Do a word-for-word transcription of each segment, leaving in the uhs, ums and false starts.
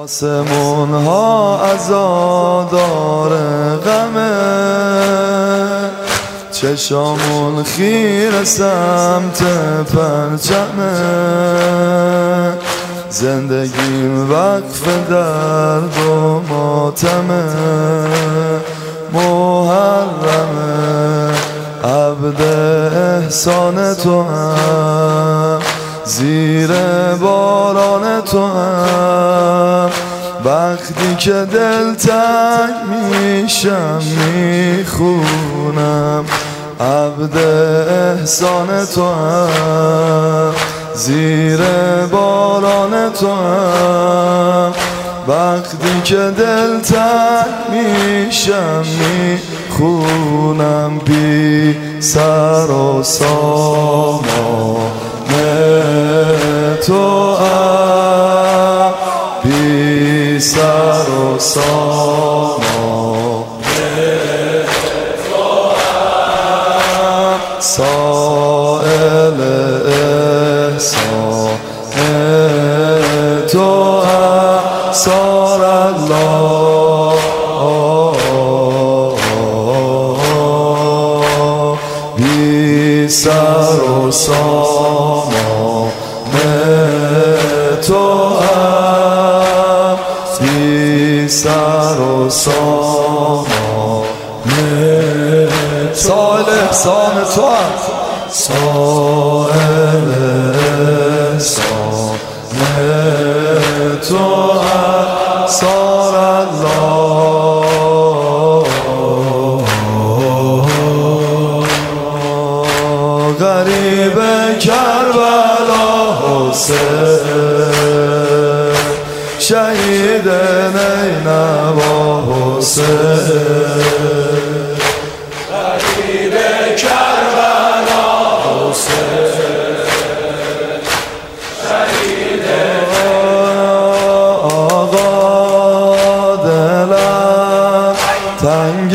آسمون ها عزادار غمه، چشامون خیر سمت پرچمه، زندگیم وقف درد و ماتمه، محرمه عبد احسان تو هم، زیر باران تو هم، وقتی که دل تنگ میشم میخونم عبد احسان تو هم، زیر باران تو هم، وقتی که دل تنگ میشم میخونم بی سر و سامان تو هم، بی سر و سامان تو هم، سائل احسان تو هم، سار الله بی سر و سامان تو هم، بی سر و سامان سائل احسان تو هم، سائل احسان تو هم، سار الله غریب کربلا حسین، شهید نینوا حسین، غریب کربلا حسین، شهید آقا دلم تنگ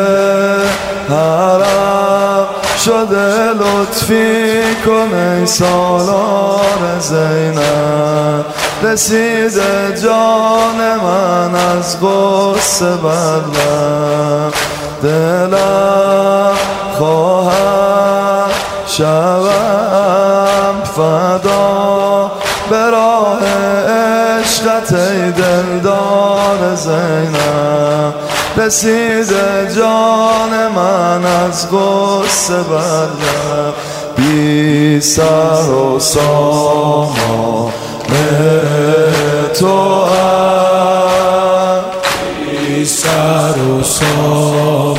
حرم شده، لطفی کن ای سالار زینب، رسیده جان من از غصه بدلم، دلم خواهم شوم فدا به راه عشقت ای دلدار زینب، رسیده جان من از غصه بدلم، بی سر و سامان تو هم، بی سر و سامان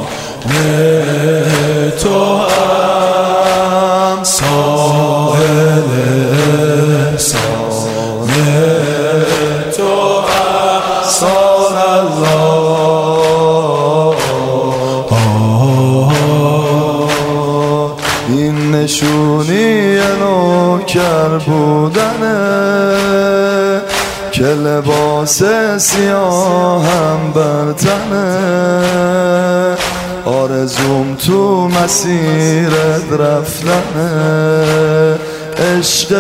تو هم، سائل احسان تو هم، سار الله این نشونی نوکر بودنه که لباس سیاهم بر تنه، آرزوم تو مسیرت رفتنه، عشق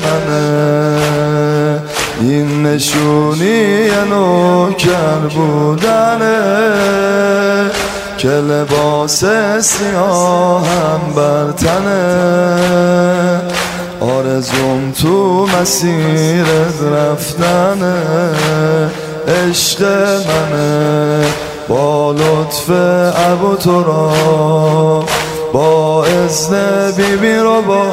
منه این نشونی نوکر بودنه که لباس سیاهم بر تنه، آرزوم تو مسیرت رفتنه، عشق منه با لطف ابو تو را، با اذن بیبی رو با،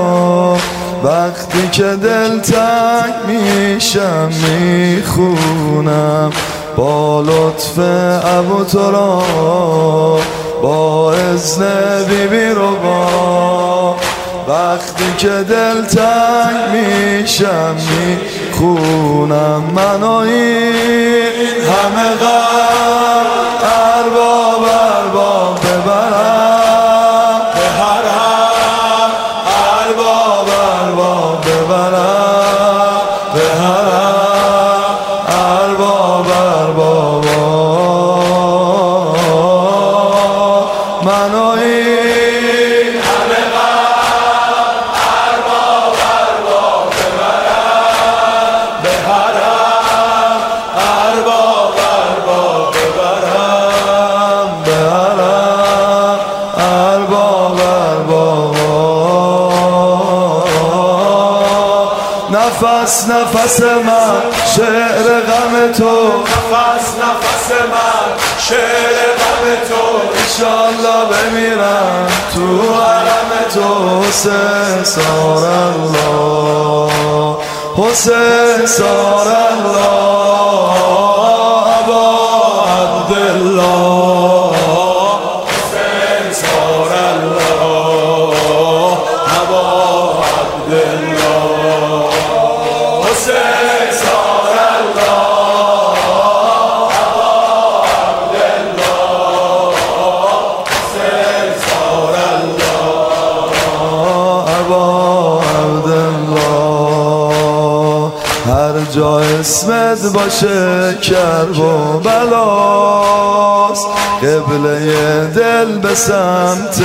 وقتی که دل تنگ میشم میخونم با لطف ابو تو را، با اذن بیبی رو با، وقتی که دل تنگ میشم میخونم من و این همه غم ارباب ارباب ببرم به حرم، ارباب ارباب ببرم به حرم، ارباب ارباب من و این همه غم ارباب ارباب ببرم به حرم، نفس نفس من شعر غم تو، نفس نفس من شعر غم تو. انشالله بمیرم تو حرم تو. حسین سار الله، حسین سار الله، ابا عبدالله، حسین سار الله، ابا عبدالله، حسین سار الله، ابا عبدالله، حسین سار الله، ابا عبدالله. هر جا اسمت باشه کرب و بلاست، قبله دل به سمت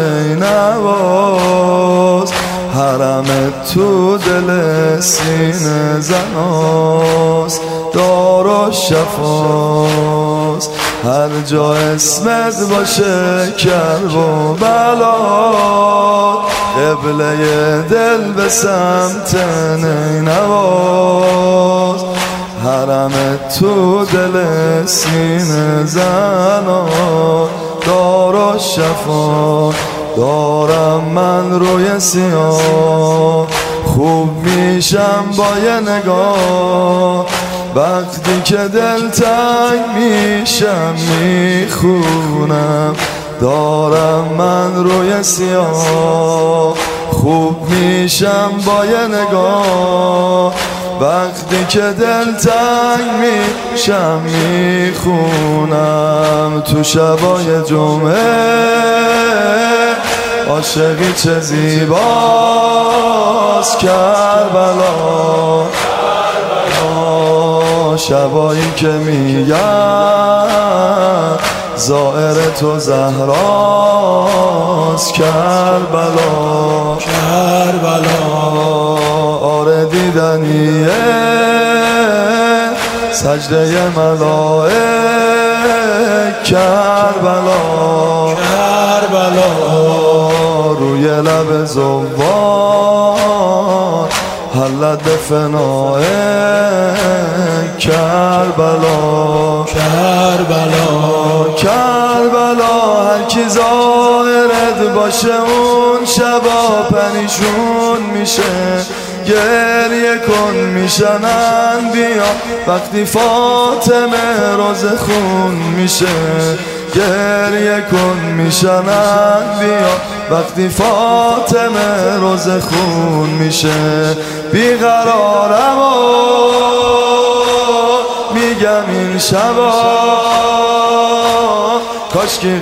نینواز. حرمت تو دل سینه زناست، دار و شفاست. هر جا اسمت باشه کرب و بلاست، قبله دل به سمت نینواز. حرمت تو دل سینه زناست، دار و شفا. دارم من روی سیاه، خوب میشم با یه نگاه. وقتی که دل تنگ میشم میخونم. دارم من روی سیاه، خوب میشم با یه نگاه. وقتی که دل تنگ میشم میخونم. تو شبای جمعه عاشقی چه زیباست کربلا. شبایی که میگن زائر تو زهراست کربلا. کربلا آره دیدنیه سجده ملائک کربلا. کربلا روی لب زوار حلت به فنای کربلا. کربلا کربلا هر کی ظاهرت باشه اون شبا پریشون میشه. گریه کن میشنن بیا وقتی فاطمه روز خون میشه. گریه کن میشنن بیا وقتی فاطمه روز خون میشه. بیقرارم و میگم این شبا کاشکی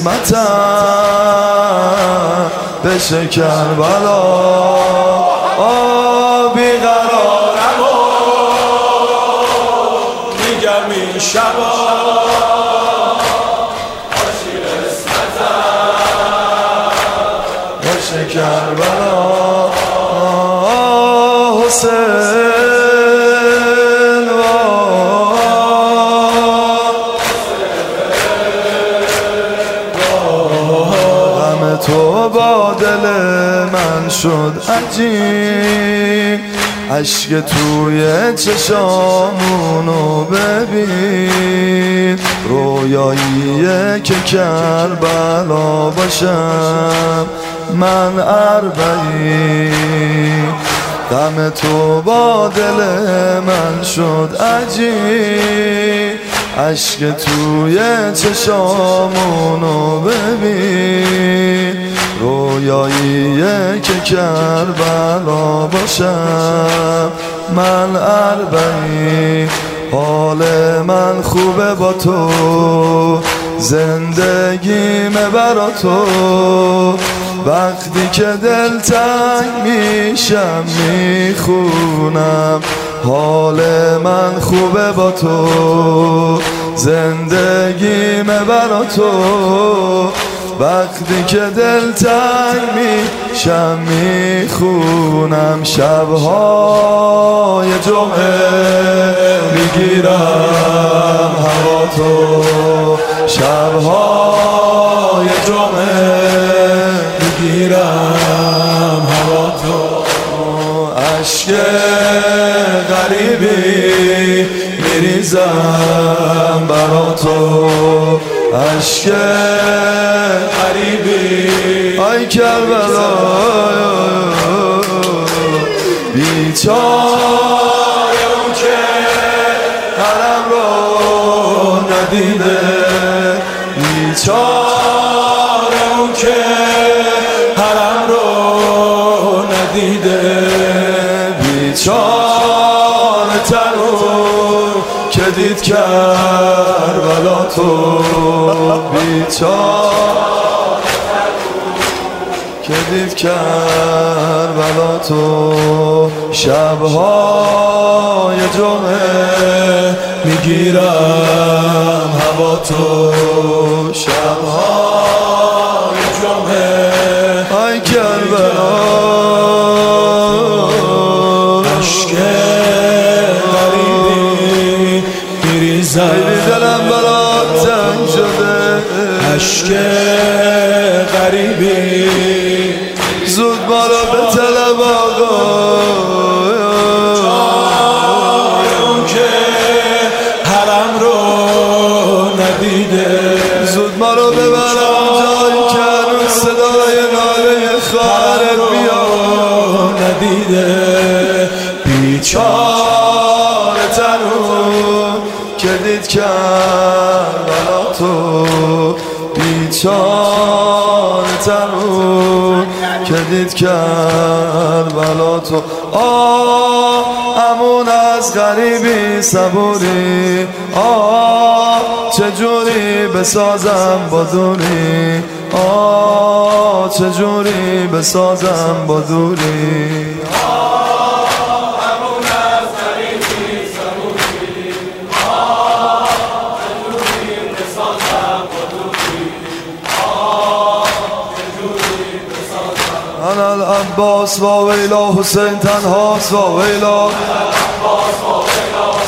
قسمتم بشه کربلا. بیقرارم و میگم این شبا کاشکی قسمتم بشه کربلا. حسین تو با دل من شد عجیب. عشق توی چشامونو ببین. رویاییه که کربلا باشم من اربعین. غم تو با دل من شد عجیب. عشق توی چشامونو ببین. رویاییه که کربلا باشم من اربعین. حال من خوبه با تو، زندگیمه برا تو. وقتی که دل تنگ میشم میخونم. حال من خوبه با تو، زندگیمه برا تو. وقتی که دل تنگ میشم میخونم. شبهای جمعه میگیرم هوا تو. شبهای جمعه میگیرم هوا تو. عشق میریزم برا تو عشق غریبی ای کربلا بیچاره اون که حرم رو ندیده بیچاره اون که حرم رو ندیده بیچاره تنو که دید کربلا تو بیچاره که دید کربلا تو شبهای جمعه میگیرم هوا تو شبهای جمعه ای کربلا عشق غریبی میریزم خیلی دلم برات تنگ شده عشق غریبی زود ما رو به طلب آقا اون که حرم رو ندیده زود ما رو ببرم جایی که هنوز صدای ناله خواهرت بیاد ندیده بیچاره تنو که دید کربلا تو بیچاره تنو که دید کربلا تو آه امون از غریبی صبوری آه چجوری بسازم با دوری آه چجوری بسازم با دوری انا العباس و ویلا حسین تنهاست و ویلا